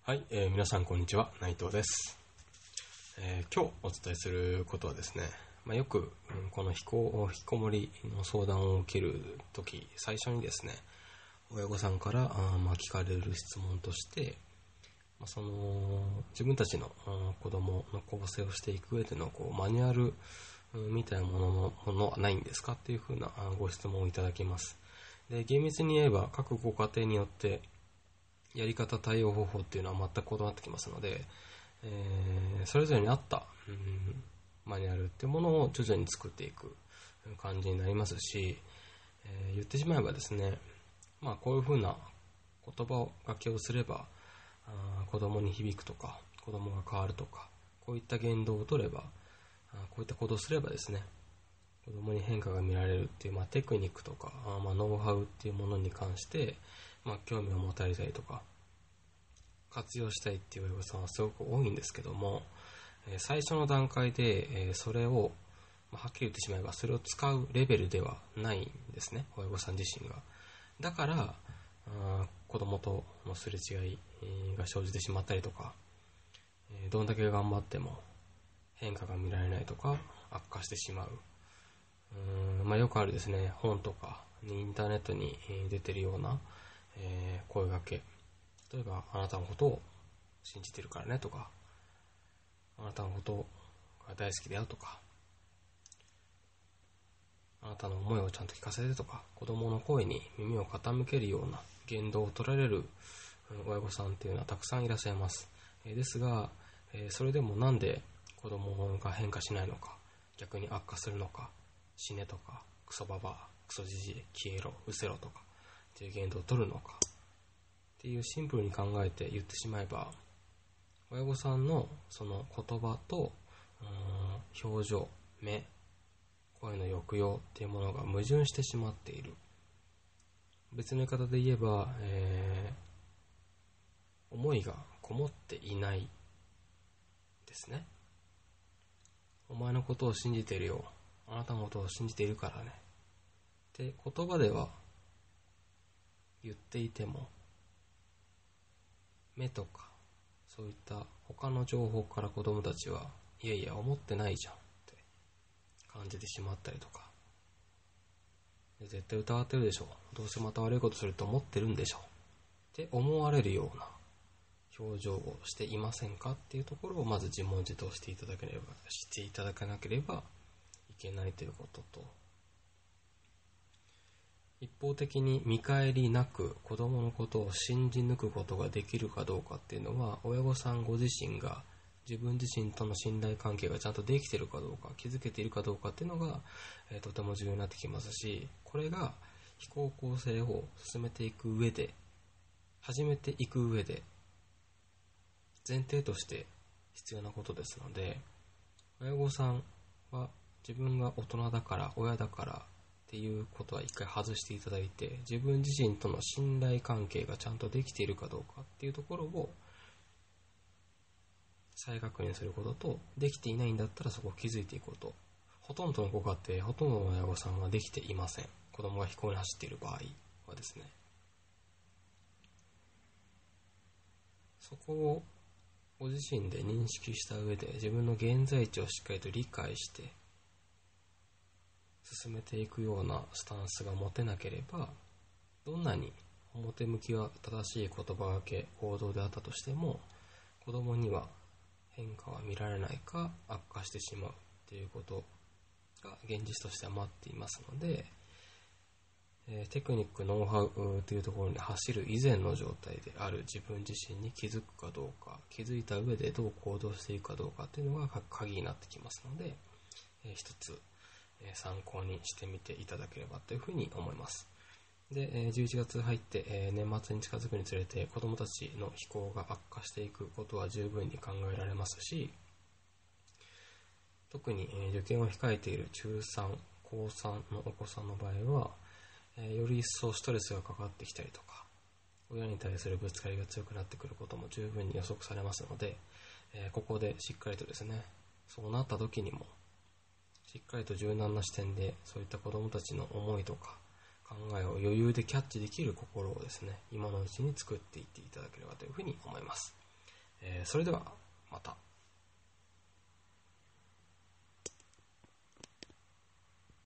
はい、皆さんこんにちは、内藤です。今日お伝えすることはですね、よく、この引きこもりの相談を受けるとき、最初にですね、親御さんから聞かれる質問として、自分たちの子供の構成をしていく上でのマニュアルみたいなものはないんですかっていうふうなご質問をいただきます。で、厳密に言えば各ご家庭によってやり方対応方法っていうのは全く異なってきますので、それぞれに合った、マニュアルっていうものを徐々に作っていく感じになりますし、言ってしまえばですね、こういうふうな言葉がけをすれば子供に響くとか、子供が変わるとか、こういった言動を取れば、こういった行動をすればですね、子供に変化が見られるっていう、テクニックとか、ノウハウっていうものに関して、興味を持たれたりとか活用したいっていう親御さんはすごく多いんですけども、最初の段階でそれをはっきり言ってしまえばそれを使うレベルではないんですね、親御さん自身が。だから子供とのすれ違いが生じてしまったりとか、どんだけ頑張っても変化が見られないとか悪化してしまう。よくあるですね、本とかインターネットに出てるような声掛け、例えばあなたのことを信じてるからねとか、あなたのことが大好きだよとか、あなたの思いをちゃんと聞かせてとか、子供の声に耳を傾けるような言動を取られる親御さんっていうのはたくさんいらっしゃいます。ですが、それでもなんで子供が変化しないのか、逆に悪化するのか、死ねとか、クソババア、クソジジイ、消えろ、失せろとかっていう言動を取るのかっていうシンプルに考えて言ってしまえば、親御さんのその言葉と表情、目、声の抑揚っていうものが矛盾してしまっている。別の言い方で言えば、思いがこもっていないですね。お前のことを信じているよ、あなたのことを信じているからねって言葉では言っていても、目とかそういった他の情報から子供たちはいやいや思ってないじゃんって感じてしまったりとか、絶対疑ってるでしょ、どうせまた悪いことすると思ってるんでしょって思われるような表情をしていませんかっていうところをまず自問自答していただかなければいけないということと、一方的に見返りなく子供のことを信じ抜くことができるかどうかっていうのは、親御さんご自身が自分自身との信頼関係がちゃんとできているかどうか、築けているかどうかっていうのが、とても重要になってきますし、これが非行構成を進めていく上で、始めていく上で前提として必要なことですので、親御さんは自分が大人だから、親だからっていうことは一回外していただいて、自分自身との信頼関係がちゃんとできているかどうかっていうところを再確認することと、できていないんだったらそこを気づいていくこと。ほとんどのご家庭、ほとんどの親御さんはできていません。子供が非行に走っている場合はですね、そこをご自身で認識した上で、自分の現在地をしっかりと理解して進めていくようなスタンスが持てなければ、どんなに表向きは正しい言葉がけ、行動であったとしても、子供には変化は見られないか悪化してしまうということが現実としては待っていますので、テクニック、ノウハウというところに走る以前の状態である自分自身に気づくかどうか、気づいた上でどう行動していくかどうかというのが鍵になってきますので、一つ参考にしてみていただければというふうに思います。で、11月入って年末に近づくにつれて子どもたちの非行が悪化していくことは十分に考えられますし、特に受験を控えている中3、高3のお子さんの場合は、より一層ストレスがかかってきたりとか、親に対するぶつかりが強くなってくることも十分に予測されますので、ここでしっかりとですね、そうなった時にもしっかりと柔軟な視点でそういった子どもたちの思いとか考えを余裕でキャッチできる心をですね、今のうちに作っていっていただければというふうに思います。 それではまた。